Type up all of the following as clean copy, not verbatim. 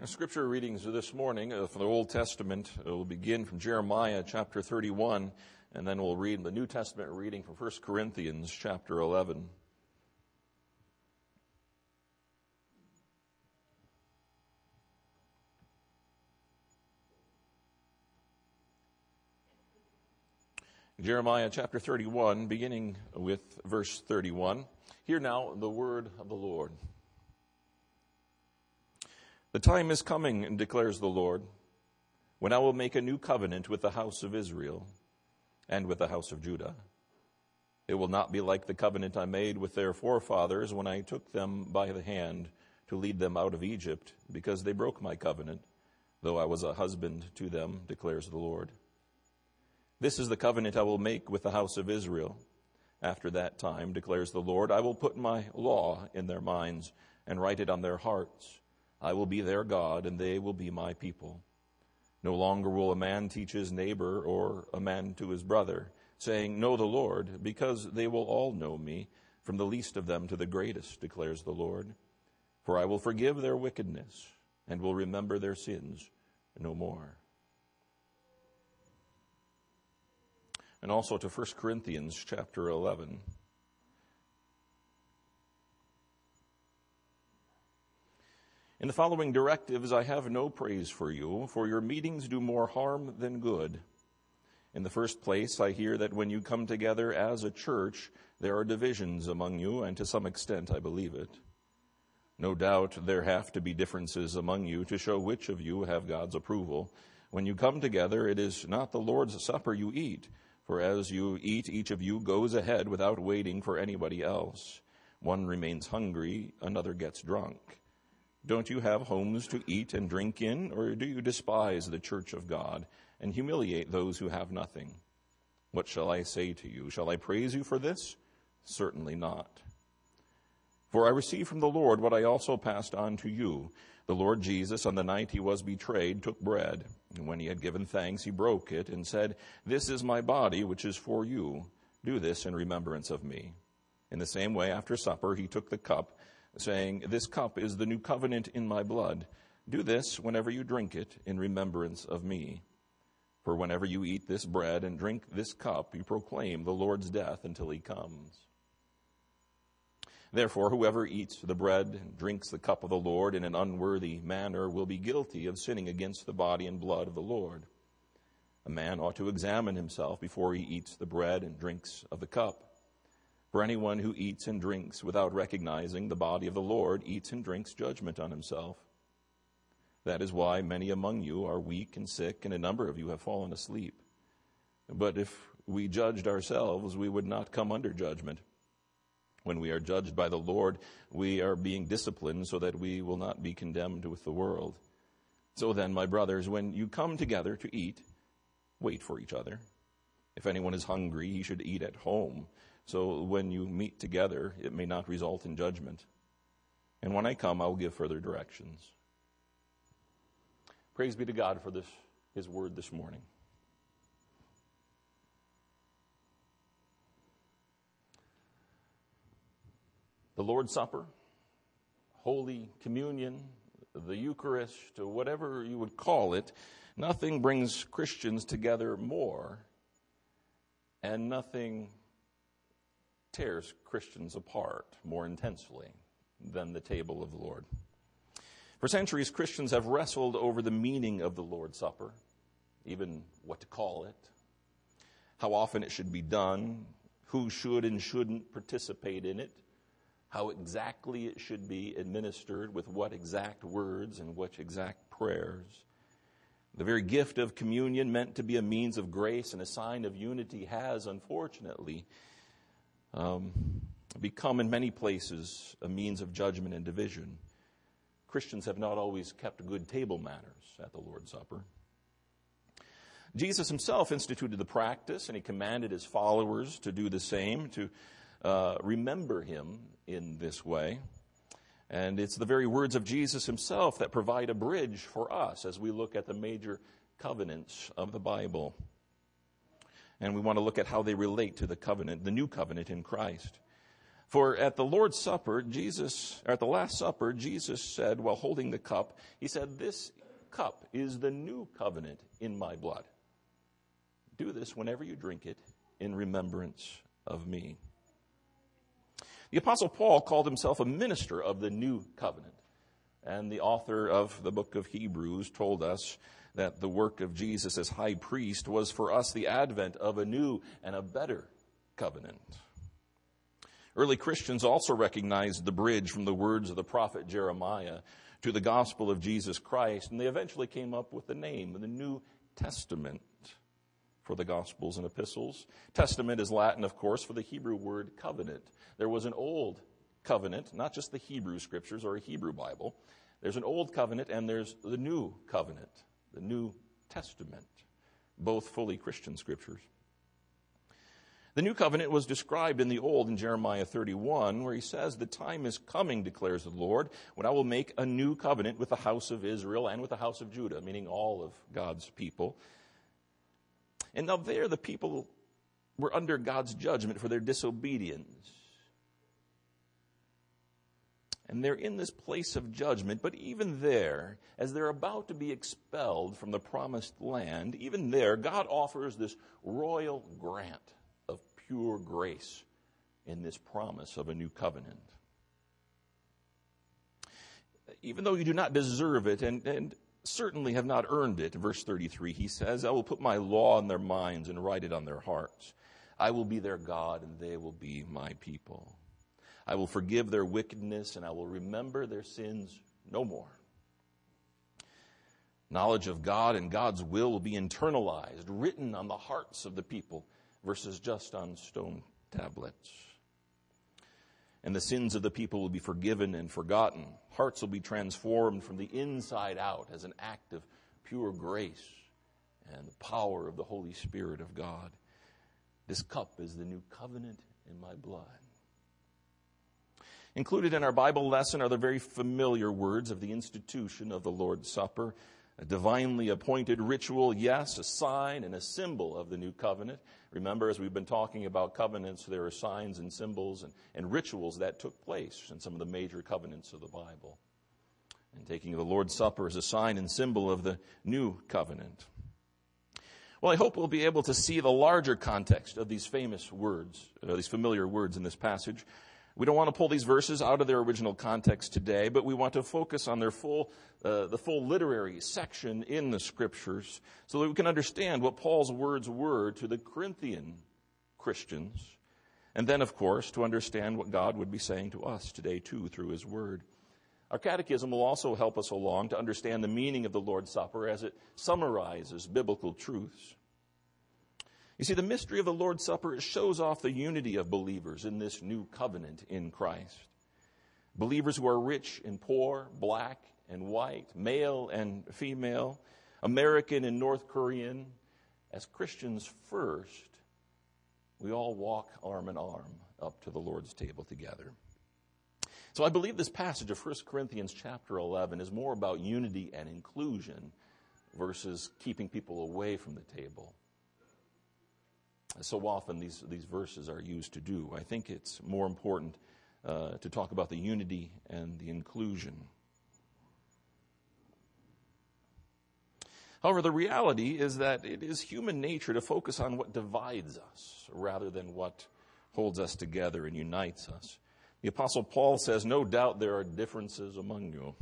Our scripture readings this morning from the Old Testament will begin from Jeremiah chapter 31, and then we'll read the New Testament reading from 1 Corinthians chapter 11. Jeremiah chapter 31, beginning with verse 31. Hear now the word of the Lord. The time is coming, declares the Lord, when I will make a new covenant with the house of Israel and with the house of Judah. It will not be like the covenant I made with their forefathers when I took them by the hand to lead them out of Egypt, because they broke my covenant, though I was a husband to them, declares the Lord. This is the covenant I will make with the house of Israel. After that time, declares the Lord, I will put my law in their minds and write it on their hearts. I will be their God, and they will be my people. No longer will a man teach his neighbor or a man to his brother, saying, Know the Lord, because they will all know me, from the least of them to the greatest, declares the Lord. For I will forgive their wickedness and will remember their sins no more. And also to 1 Corinthians chapter 11. In the following directives, I have no praise for you, for your meetings do more harm than good. In the first place, I hear that when you come together as a church, there are divisions among you, and to some extent I believe it. No doubt there have to be differences among you to show which of you have God's approval. When you come together, it is not the Lord's Supper you eat, for as you eat, each of you goes ahead without waiting for anybody else. One remains hungry, another gets drunk. Don't you have homes to eat and drink in, or do you despise the church of God and humiliate those who have nothing? What shall I say to you? Shall I praise you for this? Certainly not. For I received from the Lord what I also passed on to you. The Lord Jesus, on the night he was betrayed, took bread, and when he had given thanks, he broke it and said, This is my body, which is for you. Do this in remembrance of me. In the same way, after supper, he took the cup, saying, This cup is the new covenant in my blood. Do this whenever you drink it in remembrance of me. For whenever you eat this bread and drink this cup, you proclaim the Lord's death until he comes. Therefore, whoever eats the bread and drinks the cup of the Lord in an unworthy manner will be guilty of sinning against the body and blood of the Lord. A man ought to examine himself before he eats the bread and drinks of the cup. For anyone who eats and drinks without recognizing the body of the Lord eats and drinks judgment on himself. That is why many among you are weak and sick, and a number of you have fallen asleep. But if we judged ourselves, we would not come under judgment. When we are judged by the Lord, we are being disciplined so that we will not be condemned with the world. So then, my brothers, when you come together to eat, wait for each other. If anyone is hungry, he should eat at home, so when you meet together, it may not result in judgment. And when I come, I will give further directions. Praise be to God for his word this morning. The Lord's Supper, Holy Communion, the Eucharist, or whatever you would call it, nothing brings Christians together more, and nothing tears Christians apart more intensely than the table of the Lord. For centuries, Christians have wrestled over the meaning of the Lord's Supper, even what to call it, how often it should be done, who should and shouldn't participate in it, how exactly it should be administered, with what exact words and what exact prayers. The very gift of communion, meant to be a means of grace and a sign of unity, has, unfortunately, become in many places a means of judgment and division. Christians have not always kept good table manners at the Lord's Supper. Jesus himself instituted the practice, and he commanded his followers to do the same, to remember him in this way. And it's the very words of Jesus himself that provide a bridge for us as we look at the major covenants of the Bible. And we want to look at how they relate to the covenant, the new covenant in Christ. For at the Lord's Supper, at the Last Supper, Jesus said, while holding the cup, he said, "This cup is the new covenant in my blood. Do this whenever you drink it in remembrance of me." The Apostle Paul called himself a minister of the new covenant. And the author of the book of Hebrews told us that the work of Jesus as high priest was for us the advent of a new and a better covenant. Early Christians also recognized the bridge from the words of the prophet Jeremiah to the gospel of Jesus Christ, and they eventually came up with the name, the New Testament, for the Gospels and Epistles. Testament is Latin, of course, for the Hebrew word covenant. There was an old covenant, not just the Hebrew scriptures or a Hebrew Bible. There's an old covenant and there's the new covenant, the New Testament, both fully Christian scriptures. The new covenant was described in the old in Jeremiah 31, where he says, "The time is coming, declares the Lord, when I will make a new covenant with the house of Israel and with the house of Judah," meaning all of God's people. And now there the people were under God's judgment for their disobedience. And they're in this place of judgment, but even there, as they're about to be expelled from the promised land, even there, God offers this royal grant of pure grace in this promise of a new covenant. Even though you do not deserve it and certainly have not earned it, verse 33, he says, "I will put my law in their minds and write it on their hearts. I will be their God and they will be my people. I will forgive their wickedness and I will remember their sins no more." Knowledge of God and God's will be internalized, written on the hearts of the people versus just on stone tablets. And the sins of the people will be forgiven and forgotten. Hearts will be transformed from the inside out as an act of pure grace and the power of the Holy Spirit of God. This cup is the new covenant in my blood. Included in our Bible lesson are the very familiar words of the institution of the Lord's Supper, a divinely appointed ritual, yes, a sign and a symbol of the new covenant. Remember, as we've been talking about covenants, there are signs and symbols and rituals that took place in some of the major covenants of the Bible. And taking the Lord's Supper as a sign and symbol of the new covenant. Well, I hope we'll be able to see the larger context of these famous words, these familiar words in this passage. We don't want to pull these verses out of their original context today, but we want to focus on their the full literary section in the Scriptures so that we can understand what Paul's words were to the Corinthian Christians, and then, of course, to understand what God would be saying to us today, too, through His Word. Our catechism will also help us along to understand the meaning of the Lord's Supper as it summarizes biblical truths. You see, the mystery of the Lord's Supper shows off the unity of believers in this new covenant in Christ. Believers who are rich and poor, black and white, male and female, American and North Korean, as Christians first, we all walk arm in arm up to the Lord's table together. So I believe this passage of 1 Corinthians chapter 11 is more about unity and inclusion versus keeping people away from the table. So often these verses are used to do. I think it's more important to talk about the unity and the inclusion. However, the reality is that it is human nature to focus on what divides us rather than what holds us together and unites us. The Apostle Paul says, "No doubt there are differences among you."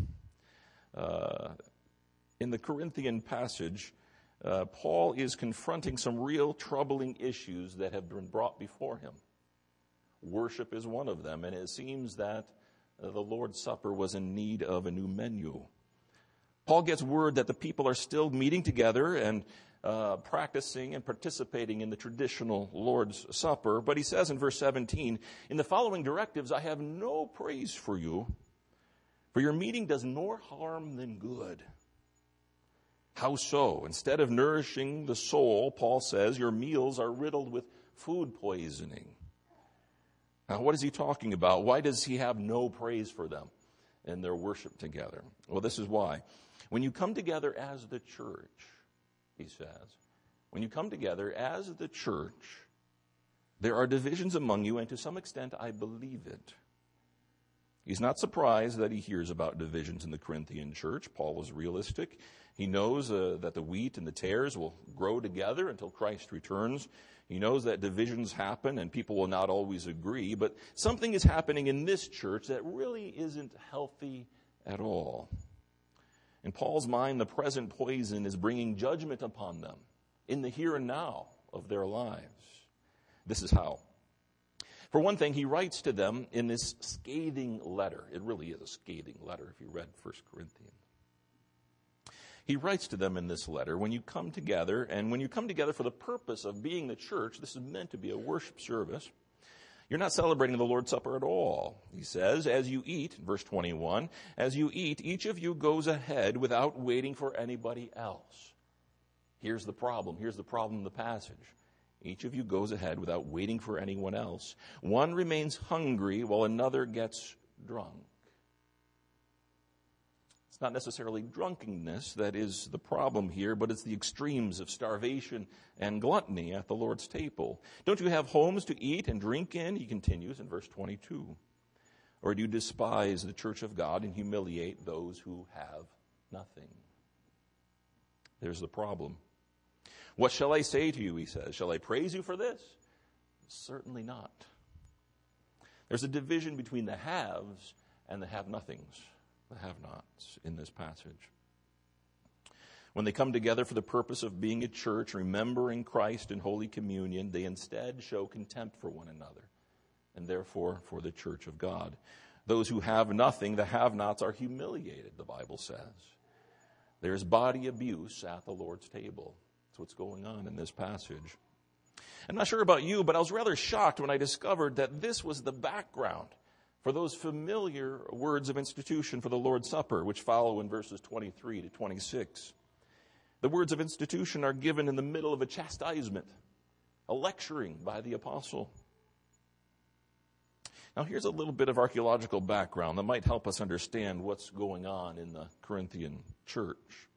In the Corinthian passage, Paul is confronting some real troubling issues that have been brought before him. Worship is one of them, and it seems that the Lord's Supper was in need of a new menu. Paul gets word that the people are still meeting together and practicing and participating in the traditional Lord's Supper, but he says in verse 17, "In the following directives I have no praise for you, for your meeting does more harm than good." How so? Instead of nourishing the soul, Paul says, your meals are riddled with food poisoning. Now, what is he talking about? Why does he have no praise for them in their worship together? Well, this is why. When you come together as the church, he says, when you come together as the church, There are divisions among you, and to some extent I believe it. He's not surprised that he hears about divisions in the Corinthian church. Paul was realistic. He knows that the wheat and the tares will grow together until Christ returns. He knows that divisions happen and people will not always agree, but something is happening in this church that really isn't healthy at all. In Paul's mind, the present poison is bringing judgment upon them in the here and now of their lives. This is how. For one thing, he writes to them in this scathing letter. It really is a scathing letter if you read 1 Corinthians. He writes to them in this letter, when you come together, and when you come together for the purpose of being the church, this is meant to be a worship service, you're not celebrating the Lord's Supper at all. He says, as you eat, verse 21, as you eat, each of you goes ahead without waiting for anybody else. Here's the problem. Here's the problem in the passage. Each of you goes ahead without waiting for anyone else. One remains hungry while another gets drunk. It's not necessarily drunkenness that is the problem here, but it's the extremes of starvation and gluttony at the Lord's table. Don't you have homes to eat and drink in? He continues in verse 22. Or do you despise the church of God and humiliate those who have nothing? There's the problem. What shall I say to you, he says. Shall I praise you for this? Certainly not. There's a division between the haves and the have-nothings, the have-nots in this passage. When they come together for the purpose of being a church, remembering Christ in Holy Communion, they instead show contempt for one another, and therefore for the church of God. Those who have nothing, the have-nots, are humiliated, the Bible says. There's body abuse at the Lord's table. That's what's going on in this passage. I'm not sure about you, but I was rather shocked when I discovered that this was the background for those familiar words of institution for the Lord's Supper, which follow in verses 23 to 26. The words of institution are given in the middle of a chastisement, a lecturing by the apostle. Now, here's a little bit of archaeological background that might help us understand what's going on in the Corinthian church.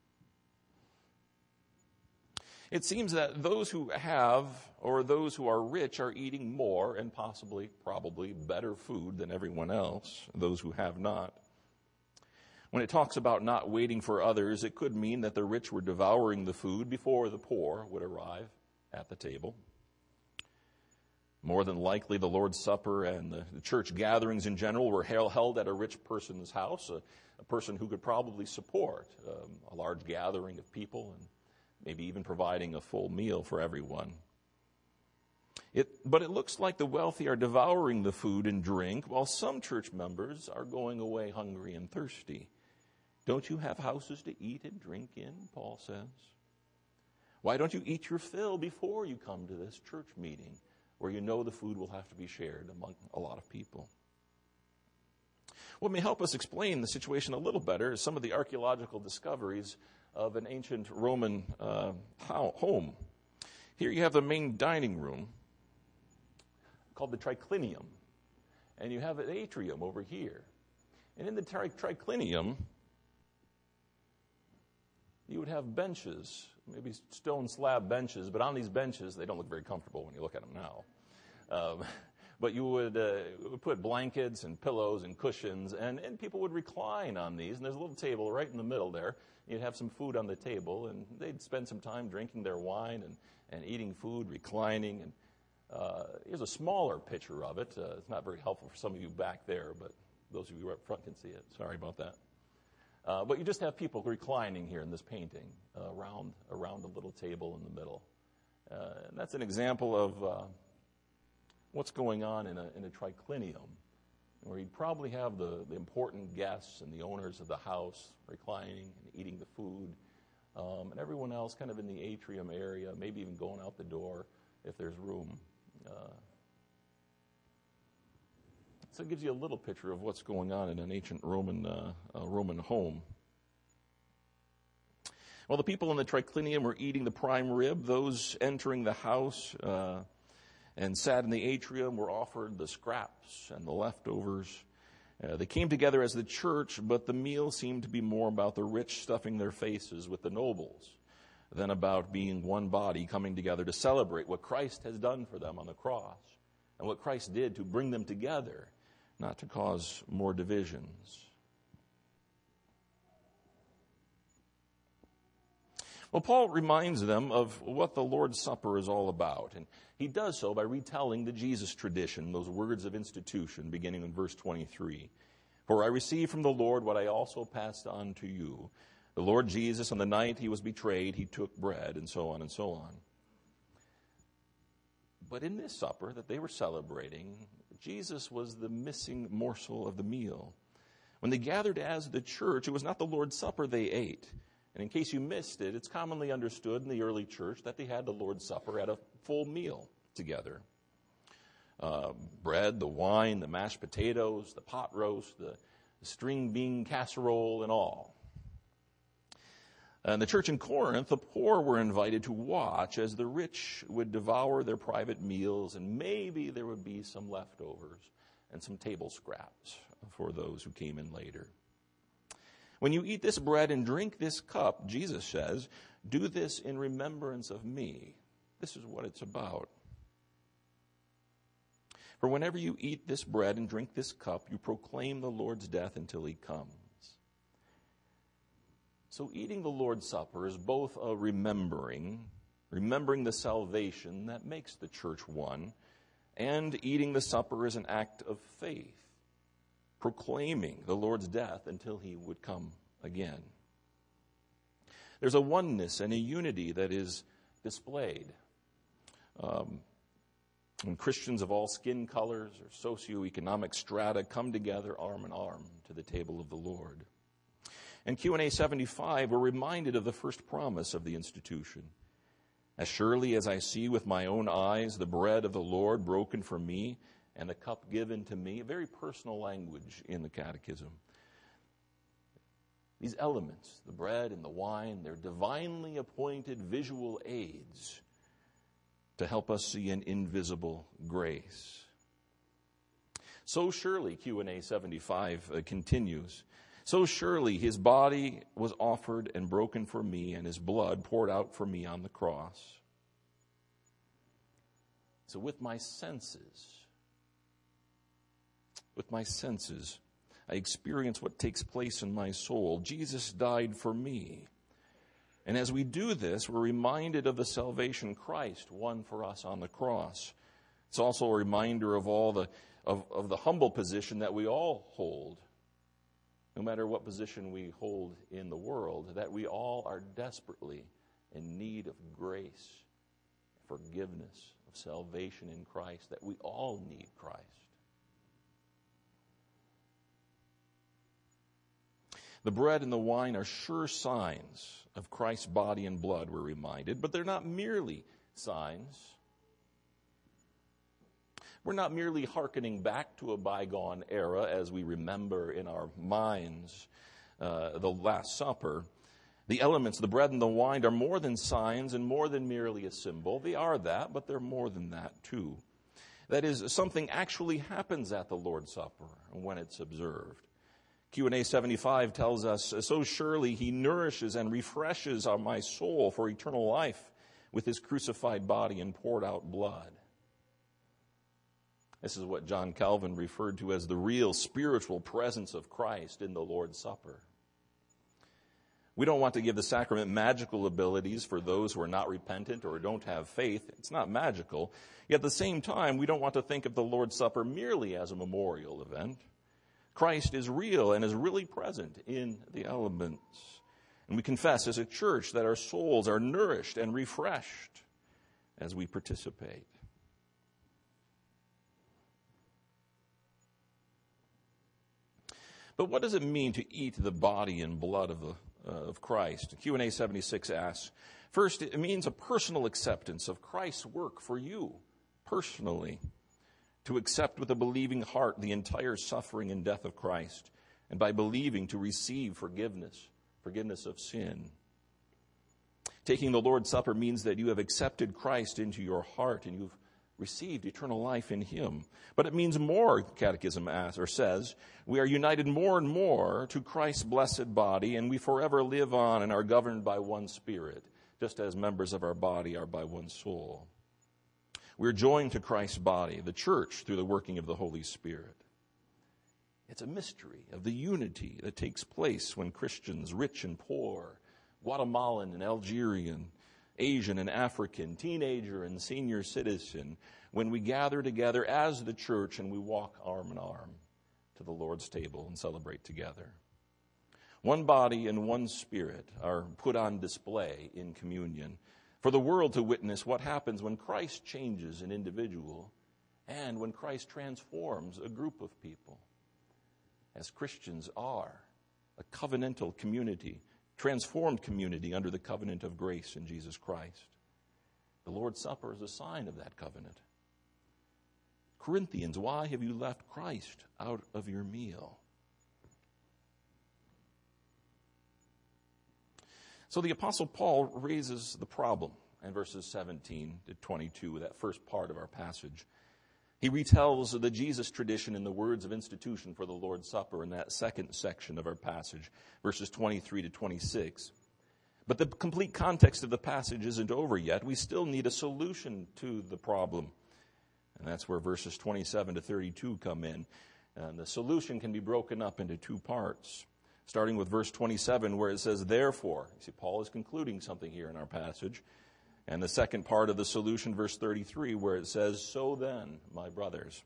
It seems that those who have, or those who are rich, are eating more and probably better food than everyone else, those who have not. When it talks about not waiting for others, it could mean that the rich were devouring the food before the poor would arrive at the table. More than likely, the Lord's Supper and the church gatherings in general were held at a rich person's house, a person who could probably support a large gathering of people and maybe even providing a full meal for everyone. But it looks like the wealthy are devouring the food and drink, while some church members are going away hungry and thirsty. Don't you have houses to eat and drink in, Paul says? Why don't you eat your fill before you come to this church meeting, where you know the food will have to be shared among a lot of people? What may help us explain the situation a little better is some of the archaeological discoveries of an ancient Roman home. Here you have the main dining room called the triclinium, and you have an atrium over here. And in the triclinium, you would have benches, maybe stone slab benches, but on these benches, they don't look very comfortable when you look at them now. But you would put blankets and pillows and cushions, and people would recline on these. And there's a little table right in the middle there. You'd have some food on the table, and they'd spend some time drinking their wine and eating food, reclining. And here's a smaller picture of it. It's not very helpful for some of you back there, but those of you up front can see it. Sorry about that. But you just have people reclining here in this painting around a little table in the middle. And that's an example of what's going on in a triclinium, where you'd probably have the important guests and the owners of the house reclining and eating the food, and everyone else kind of in the atrium area, maybe even going out the door if there's room. So it gives you a little picture of what's going on in an ancient Roman home. Well, the people in the triclinium were eating the prime rib. Those entering the house and sat in the atrium were offered the scraps and the leftovers. They came together as the church, but the meal seemed to be more about the rich stuffing their faces with the nobles than about being one body coming together to celebrate what Christ has done for them on the cross and what Christ did to bring them together, not to cause more divisions. Well, Paul reminds them of what the Lord's Supper is all about, and he does so by retelling the Jesus tradition, those words of institution, beginning in verse 23. For I received from the Lord what I also passed on to you. The Lord Jesus, on the night he was betrayed, he took bread, and so on and so on. But in this supper that they were celebrating, Jesus was the missing morsel of the meal. When they gathered as the church, it was not the Lord's Supper they ate. And in case you missed it, it's commonly understood in the early church that they had the Lord's Supper at a full meal together. Bread, the wine, the mashed potatoes, the pot roast, the string bean casserole, and all. In the church in Corinth, the poor were invited to watch as the rich would devour their private meals, and maybe there would be some leftovers and some table scraps for those who came in later. When you eat this bread and drink this cup, Jesus says, do this in remembrance of me. This is what it's about. For whenever you eat this bread and drink this cup, you proclaim the Lord's death until he comes. So eating the Lord's Supper is both a remembering the salvation that makes the church one, and eating the supper is an act of faith, proclaiming the Lord's death until he would come again. There's a oneness and a unity that is displayed when Christians of all skin colors or socioeconomic strata come together arm in arm to the table of the Lord. In Q&A 75, we're reminded of the first promise of the institution. As surely as I see with my own eyes the bread of the Lord broken for me and the cup given to me, a very personal language in the Catechism. These elements, the bread and the wine, they're divinely appointed visual aids to help us see an invisible grace. So surely, Q&A 75 continues, so surely his body was offered and broken for me, and his blood poured out for me on the cross. So with my senses, I experience what takes place in my soul. Jesus died for me. And as we do this, we're reminded of the salvation Christ won for us on the cross. It's also a reminder of all the humble position that we all hold, no matter what position we hold in the world, that we all are desperately in need of grace, forgiveness, of salvation in Christ, that we all need Christ. The bread and the wine are sure signs of Christ's body and blood, we're reminded, but they're not merely signs. We're not merely hearkening back to a bygone era as we remember in our minds the Last Supper. The elements, the bread and the wine, are more than signs and more than merely a symbol. They are that, but they're more than that too. That is, something actually happens at the Lord's Supper when it's observed. Q&A 75 tells us, so surely he nourishes and refreshes my soul for eternal life with his crucified body and poured out blood. This is what John Calvin referred to as the real spiritual presence of Christ in the Lord's Supper. We don't want to give the sacrament magical abilities for those who are not repentant or don't have faith. It's not magical. Yet at the same time, we don't want to think of the Lord's Supper merely as a memorial event. Christ is real and is really present in the elements. And we confess as a church that our souls are nourished and refreshed as we participate. But what does it mean to eat the body and blood of Christ? Q&A 76 asks, first, it means a personal acceptance of Christ's work for you personally, to accept with a believing heart the entire suffering and death of Christ, and by believing to receive forgiveness of sin. Taking the Lord's Supper means that you have accepted Christ into your heart and you've received eternal life in him. But it means more, the Catechism says, we are united more and more to Christ's blessed body, and we forever live on and are governed by one Spirit, just as members of our body are by one soul. We're joined to Christ's body, the church, through the working of the Holy Spirit. It's a mystery of the unity that takes place when Christians, rich and poor, Guatemalan and Algerian, Asian and African, teenager and senior citizen, when we gather together as the church and we walk arm in arm to the Lord's table and celebrate together. One body and one spirit are put on display in communion for the world to witness what happens when Christ changes an individual and when Christ transforms a group of people. As Christians are a covenantal community, transformed community under the covenant of grace in Jesus Christ. The Lord's Supper is a sign of that covenant. Corinthians, why have you left Christ out of your meal? So the Apostle Paul raises the problem in verses 17 to 22, that first part of our passage. He retells the Jesus tradition in the words of institution for the Lord's Supper in that second section of our passage, verses 23 to 26. But the complete context of the passage isn't over yet. We still need a solution to the problem. And that's where verses 27 to 32 come in. And the solution can be broken up into two parts. Starting with verse 27, where it says, therefore. You see, Paul is concluding something here in our passage. And the second part of the solution, verse 33, where it says, so then, my brothers.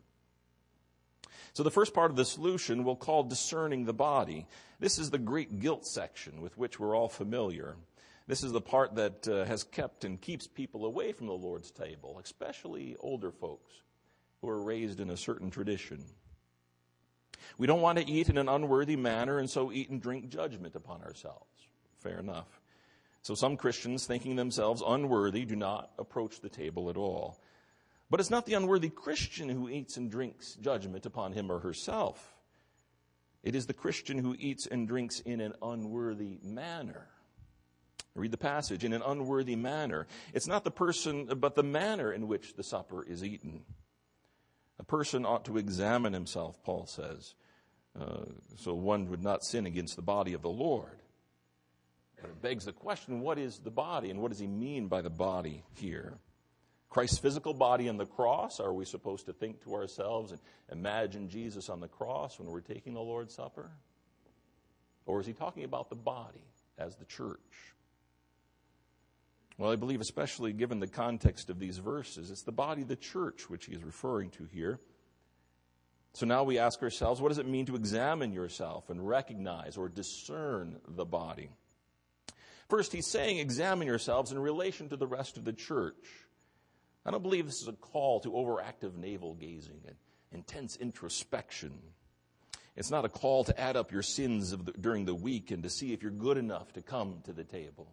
So the first part of the solution we'll call discerning the body. This is the great guilt section with which we're all familiar. This is the part that has kept and keeps people away from the Lord's table, especially older folks who are raised in a certain tradition. We don't want to eat in an unworthy manner and so eat and drink judgment upon ourselves. Fair enough. So some Christians, thinking themselves unworthy, do not approach the table at all. But it's not the unworthy Christian who eats and drinks judgment upon him or herself. It is the Christian who eats and drinks in an unworthy manner. Read the passage, in an unworthy manner. It's not the person, but the manner in which the supper is eaten. A person ought to examine himself, Paul says, so one would not sin against the body of the Lord. But it begs the question, what is the body, and what does he mean by the body here? Christ's physical body on the cross, are we supposed to think to ourselves and imagine Jesus on the cross when we're taking the Lord's Supper? Or is he talking about the body as the church? Well, I believe, especially given the context of these verses, it's the body of the church which he is referring to here. So now we ask ourselves, what does it mean to examine yourself and recognize or discern the body? First, he's saying examine yourselves in relation to the rest of the church. I don't believe this is a call to overactive navel-gazing and intense introspection. It's not a call to add up your sins during the week and to see if you're good enough to come to the table.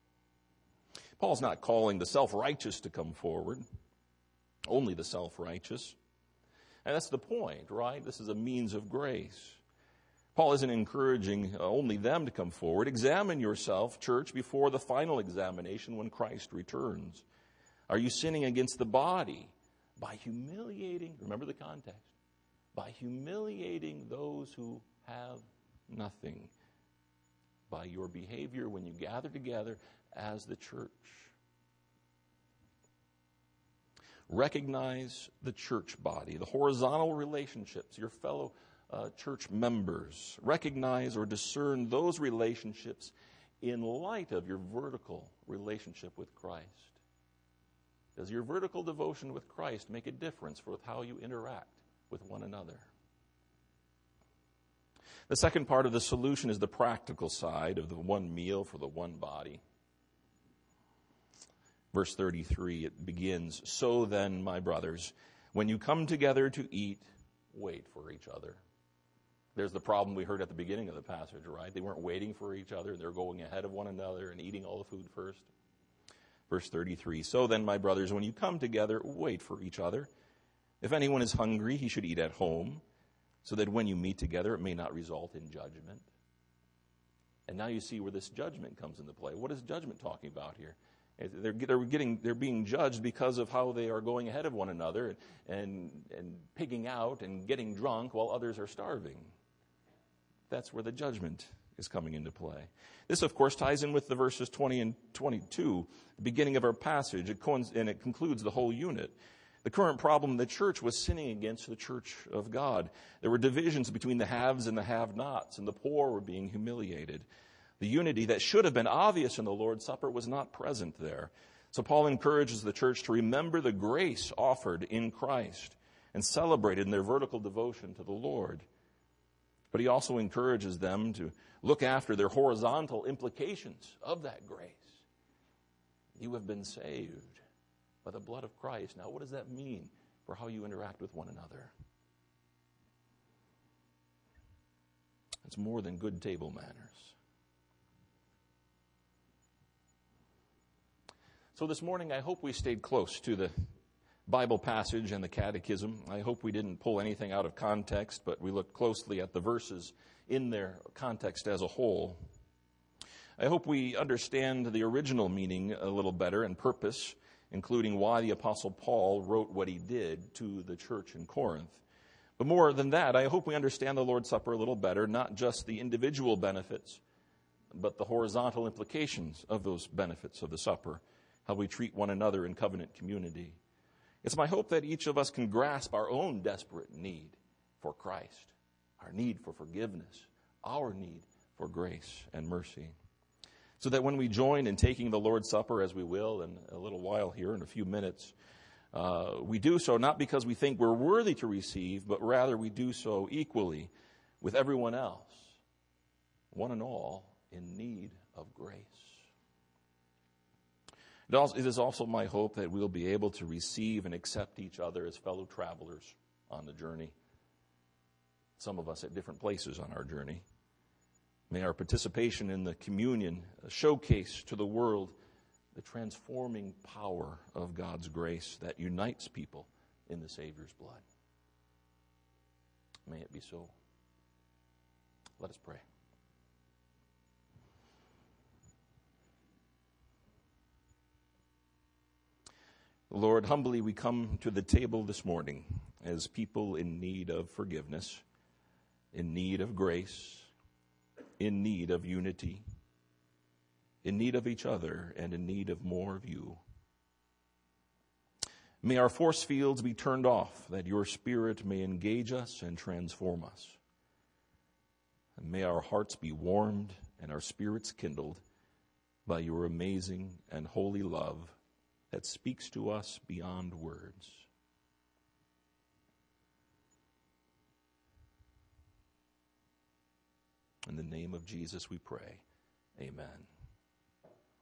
Paul's not calling the self-righteous to come forward, only the self-righteous. And that's the point, right? This is a means of grace. Paul isn't encouraging only them to come forward. Examine yourself, church, before the final examination when Christ returns. Are you sinning against the body by humiliating, remember the context, by humiliating those who have nothing, by your behavior when you gather together as the church? Recognize the church body, the horizontal relationships, your fellow church members. Recognize or discern those relationships in light of your vertical relationship with Christ. Does your vertical devotion with Christ make a difference with how you interact with one another? The second part of the solution is the practical side of the one meal for the one body. Verse 33, it begins, so then, my brothers, when you come together to eat, wait for each other. There's the problem we heard at the beginning of the passage, right? They weren't waiting for each other. They're going ahead of one another and eating all the food first. Verse 33, so then, my brothers, when you come together, wait for each other. If anyone is hungry, he should eat at home, so that when you meet together, it may not result in judgment. And now you see where this judgment comes into play. What is judgment talking about here? They're being judged because of how they are going ahead of one another and pigging out and getting drunk while others are starving. That's where the judgment is coming into play. This, of course, ties in with the verses 20 and 22, the beginning of our passage, and it concludes the whole unit. The current problem in the church was sinning against the church of God. There were divisions between the haves and the have-nots, and the poor were being humiliated. The unity that should have been obvious in the Lord's Supper was not present there. So Paul encourages the church to remember the grace offered in Christ and celebrated in their vertical devotion to the Lord. But he also encourages them to look after their horizontal implications of that grace. You have been saved by the blood of Christ. Now, what does that mean for how you interact with one another? It's more than good table manners. So this morning, I hope we stayed close to the Bible passage and the catechism. I hope we didn't pull anything out of context, but we looked closely at the verses in their context as a whole. I hope we understand the original meaning a little better and purpose, including why the Apostle Paul wrote what he did to the church in Corinth. But more than that, I hope we understand the Lord's Supper a little better, not just the individual benefits, but the horizontal implications of those benefits of the supper, how we treat one another in covenant community. It's my hope that each of us can grasp our own desperate need for Christ, our need for forgiveness, our need for grace and mercy, so that when we join in taking the Lord's Supper, as we will in a little while here, in a few minutes, we do so not because we think we're worthy to receive, but rather we do so equally with everyone else, one and all in need of grace. It is also my hope that we'll be able to receive and accept each other as fellow travelers on the journey, some of us at different places on our journey. May our participation in the communion showcase to the world the transforming power of God's grace that unites people in the Savior's blood. May it be so. Let us pray. Lord, humbly we come to the table this morning as people in need of forgiveness, in need of grace, in need of unity, in need of each other, and in need of more of you. May our force fields be turned off, that your Spirit may engage us and transform us. And may our hearts be warmed and our spirits kindled by your amazing and holy love that speaks to us beyond words. In the name of Jesus we pray. Amen.